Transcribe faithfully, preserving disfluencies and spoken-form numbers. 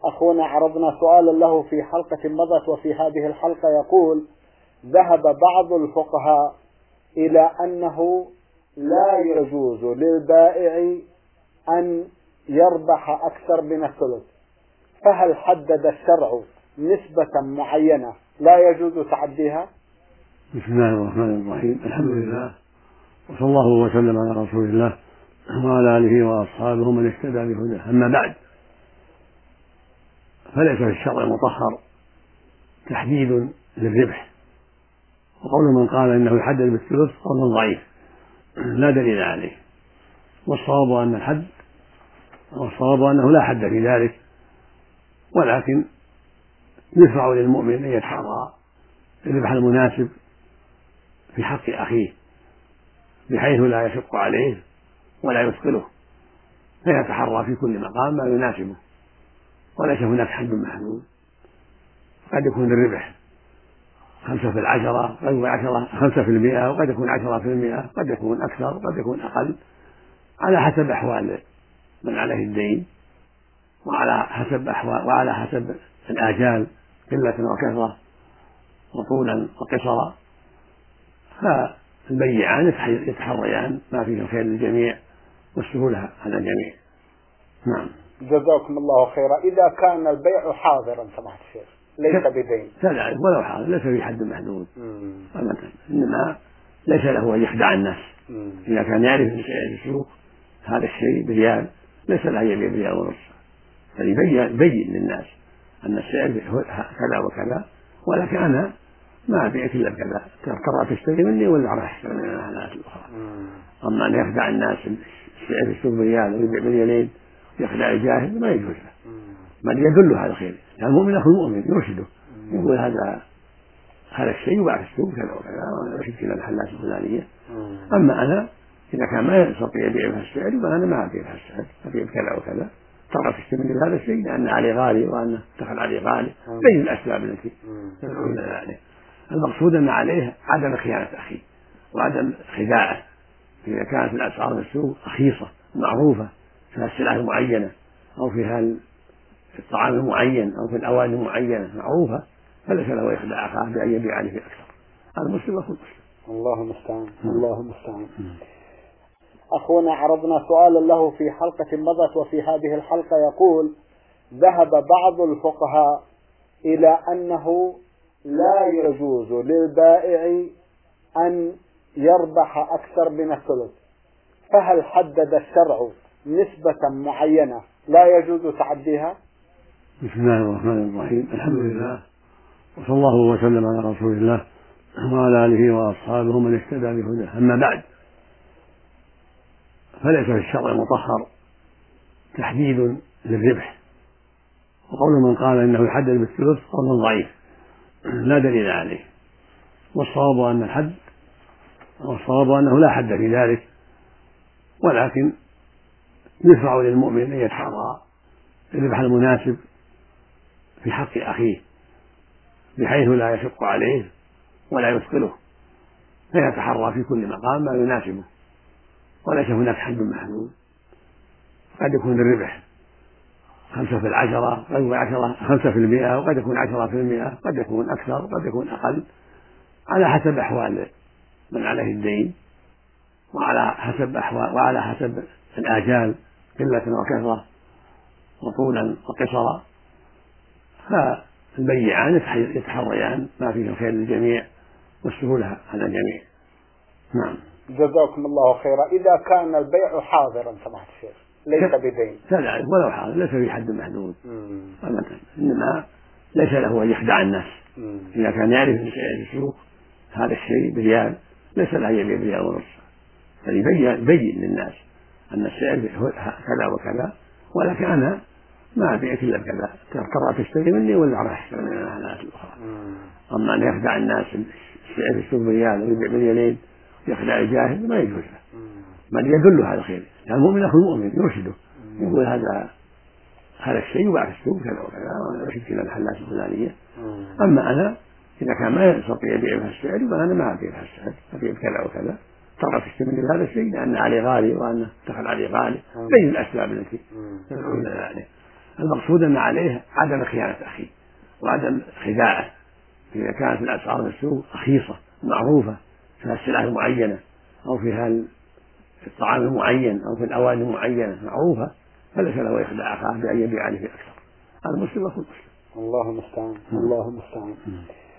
أخونا عرضنا سؤالا له في حلقة مضت، وفي هذه الحلقة يقول: ذهب بعض الفقهاء إلى أنه لا يجوز للبائع أن يربح أكثر من الثلث، فهل حدد الشرع نسبة معينة لا يجوز تعديها؟ بسم الله الرحمن الرحيم. الحمد لله، وصلى الله وسلم على رسول الله وعلى آله وأصحابه من اهتدى بهداه. أما بعد، فليس في الشرع المطهر تحديد للربح، وقول من قال إنه يحدد بالثلث قول ضعيف لا دليل عليه، والصواب أن الحد والصواب أنه لا حد في ذلك، ولكن يشرع للمؤمن أن يتحرى الربح المناسب في حق أخيه بحيث لا يشق عليه ولا يثقله، فيتحرى في كل مقام ما يناسبه، وليس هناك حد محدود. قد يكون الربح خمسة في العشرة، قد يكون عشرة خمسة في المئة، وقد يكون عشرة في المئة، قد يكون أكثر وقد يكون أقل، على حسب أحوال من عليه الدين، وعلى حسب أحوال وعلى حسب الآجال قلة وكثرة وطولا وقصرا، فالبيعان يتحريان ما فيه الخير للجميع والسهولة على الجميع. نعم. جزاكم الله خيرا. إذا كان البيع حاضرا سماحة الشيخ ليس بدين، كذلك ولو حاضر ليس في حد محدود أبدا، إنما ليس له أن يخدع الناس. مم. إذا كان يعرف أن سعر السوق هذا الشيء بريال ليس له يبيع بريال ونص، فليبين بين للناس أن السعر كذا وكذا، ولكن أنا ما أبيعك إلا بكذا، ترى تشتري مني ولا راح تشتري من الناس الأخرى. أما أن يخدع الناس سعر السوق بريال ويبيع بريالين يخدع الجاهل ما يجوز له، بل يدل على الخير، يعني المؤمن أخو المؤمن يرشده، يقول هذا هذا الشيء يباع في السوق كذا وكذا وأنا أرشد إلى المحلات الفلانية. أما أنا إذا كان ما يستطيع يبيع بهالسعر يبقى أنا ما أبيع بهالسعر، أبيع بكذا وكذا، ترى تشتري بهذا الشيء لأن عليه غالي وأنه دخل عليه غالي، بين الأسباب التي تدعو إلى ذلك. المقصود أن عليه عدم خيانة أخيه وعدم خداعه، إذا كانت الأسعار في السوق رخيصة معروفة فيها السلع المعينة أو فيها في الطعام المعين أو في الأواني المعينة معروفة، فليس له يخدع أخاه بأن يبيع عليه أكثر. هذا مسلم أخو مسلم. الله المستعان. الله المستعان. أخونا عرضنا سؤالا له في حلقة مضت، وفي هذه الحلقة يقول: ذهب بعض الفقهاء إلى أنه لا يجوز للبائع أن يربح أكثر من الثلث، فهل حدد الشرع نسبة معينة لا يجوز تعديها؟ بسم الله الرحمن الرحيم. الحمد لله، وصلى الله وسلم على رسول الله وعلى آله وأصحابه من اهتدى بهداه. أما بعد، فليس في الشرع المطهر تحديد للربح، وقول من قال إنه يحدد بالثلث قول ضعيف لا دليل عليه، والصواب أن الحد والصواب أنه لا حد في ذلك، ولكن يشرع للمؤمن أن يتحرى الربح المناسب في حق أخيه بحيث لا يشق عليه ولا يثقله، فيتحرى في كل مقام ما يناسبه، وليس هناك حد محدود. قد يكون الربح خمسة في العشرة، قد يكون عشرة خمسة في المئة، وقد يكون عشرة في المئة، قد يكون أكثر وقد يكون أقل، على حسب أحوال من عليه الدين، وعلى حسب أحوال وعلى حسب الآجال قلة وكثرة وطولا وقصرا، فالبيعان يتحريان ما فيه الخير للجميع والسهولة على الجميع. نعم. جزاكم الله خيرا. إذا كان البيع حاضرا سماحة الشيخ ليس بدين، كذلك ولو حاضر ليس في حد محدود أبدا، إنما ليس له أن يخدع الناس. مم. إذا كان يعرف أن سعر السوق هذا الشيء بريال ليس له يبيع بريال ونص، فليبين بين للناس أن السعر كذا وكذا، ولكن أنا ما أبيعك إلا بكذا، ترى تشتري مني ولا راح تشتري من الناس الأخرى. أما أن يخدع الناس السعر السوق بريال ويبيع بريالين يخدع الجاهل ما يجوز له، بل يدل على الخير، يعني المؤمن أخو المؤمن يرشده، يقول هذا هذا الشيء يباع في السوق كذا وكذا وأنا أرشد إلى المحلات الفلانية. أما أنا إذا كان ما يستطيع يبيع بهالسعر يبقى أنا ما أبيع بهالسعر، أبيع بكذا وكذا، ترى تشتري مني بهذا الشيء لأن عليه غالي وأنه دخل عليه غالي، بين الأسباب التي تدعو إلى ذلك. المقصود أن عليه عدم خيانة أخيه وعدم خداعه. إذا كانت الأسعار في السوق رخيصة معروفة فيها السلع المعينة أو فيها الطعام المعين أو في الأواني المعينة معروفة فليس له يخدع أخاه بأن يبيع عليه أكثر. هذا مسلم وكل مسلم. الله المستعان. الله المستعان.